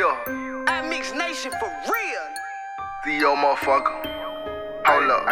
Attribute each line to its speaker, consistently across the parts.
Speaker 1: I mix nation for real.
Speaker 2: Theo motherfucker. Hold up,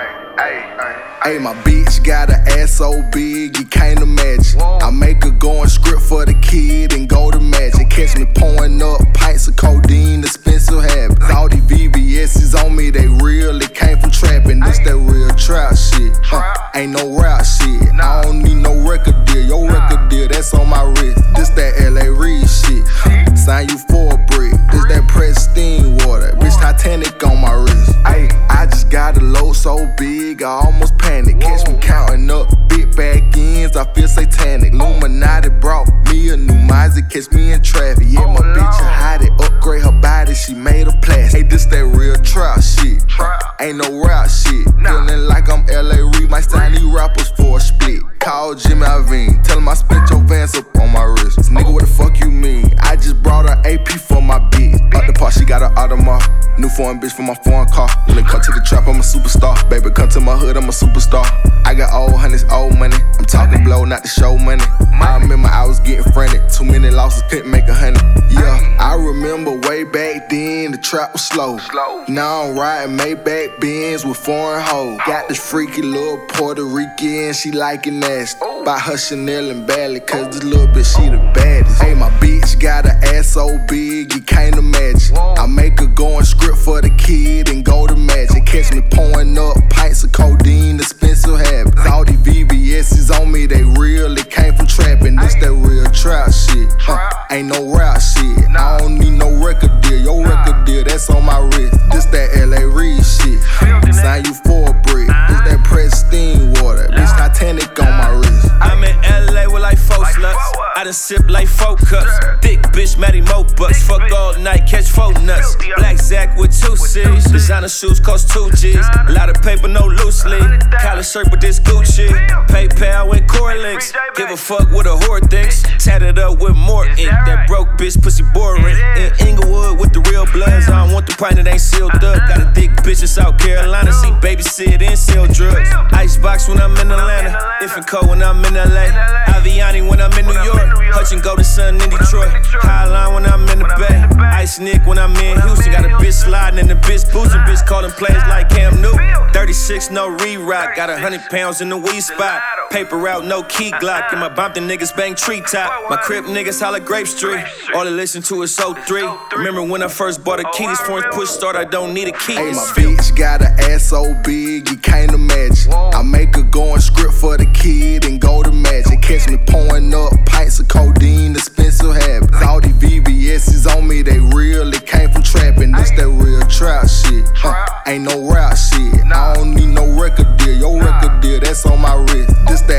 Speaker 3: Hey, my bitch got an ass so big you can't imagine. I make her go and script for the kid and go to magic. Catch me pouring up pints of codeine, expensive habits. All these VVS's on me, they real, it came from trapping. This that real trap shit, ain't no rap shit. I don't need no record deal, your record deal, that's on my wrist. This that LA Reid shit, sign you for a brick. This that pristine water, bitch Titanic on my wrist. Ay, I just got a load so big, I almost panic. Catch me counting up big back ends, I feel satanic. Illuminati brought me a new Mazda, catch me in traffic. Yeah, my bitch a hottie, upgrade her body, she made of plastic. Hey, this that real trap shit, ain't no rap shit. Feeling like I'm LA Reid, might sign these rappers for a split. Call Jimmy Iovine, tell him I spent your Vans up on my wrist. This nigga, what the fuck you mean? I just brought an AP for my bitch. Up the part, she got an Audemars. New foreign bitch for my foreign car. When it come to the trap, I'm a superstar. Baby, come to my hood, I'm a superstar. I got old honeys, old money. I'm talking blow, not the show money. I remember I was getting frantic. Too many losses, couldn't make 100. Yeah, I remember way back then, the trap was slow. Now I'm riding Maybach Benz with foreign hoes. Got this freaky little Puerto Rican, she liking nasty. Buy her Chanel and Bally, cause this little bitch, she the baddest. Hey, my bitch got an ass so big, you can't imagine. I make her go and script for the kid and go to magic. Catch me pouring up pints of codeine, expensive habits. All these VVS's on me, they real, it came from trapping. This that real trap shit, ain't no rap shit. I don't need no record deal, your record deal, that's on my wrist. This that LA Reid shit, sign you for a brick. This that pristine water, bitch Titanic on my wrist.
Speaker 4: I'm in LA with like 4 sluts. I done sip like 4 cups. Thick bitch, Matty Mo bucks. Fuck all night, catch 4 nuts. Black Zach with 2 C's. Designer shoes cost 2 G's. A lot of paper, no loose leaf. Collar shirt, but this Gucci. PayPal with core links. Give a fuck what a whore thinks. Tatted up with more ink. That broke bitch, pussy boring. In Inglewood with the real bloods. I don't want the pint that ain't sealed up. Got a thick bitch in South Carolina. See babysit and sell drugs. Icebox when I'm in Atlanta. If and Co when I'm in LA. Aviani when I'm in New York. Hutch and Golden Sun in Detroit. Highline when I'm in the Bay. Ice Nick when I'm in Houston. Got a bitch sliding and the bitch boozing. Bitch calling plays like Cam Newton. 36, no re-rock. Got 100 pounds in the weed spot. Paper out, no key Glock. And my Bompton niggas bang treetop. My Crip niggas holla Grape Street. All I listen to is 03. Remember when I first bought a key? This phone's push start, I don't need a key.
Speaker 3: Hey, my bitch got an ass so big you can't imagine. I make her go and script for the kid and go to magic. Catch me pouring up pints of codeine, expensive habits. All these VVS's on me, they real, it came from trapping. This that real trap shit, ain't no rap shit. I don't need no record deal, your record deal, that's on my wrist. This that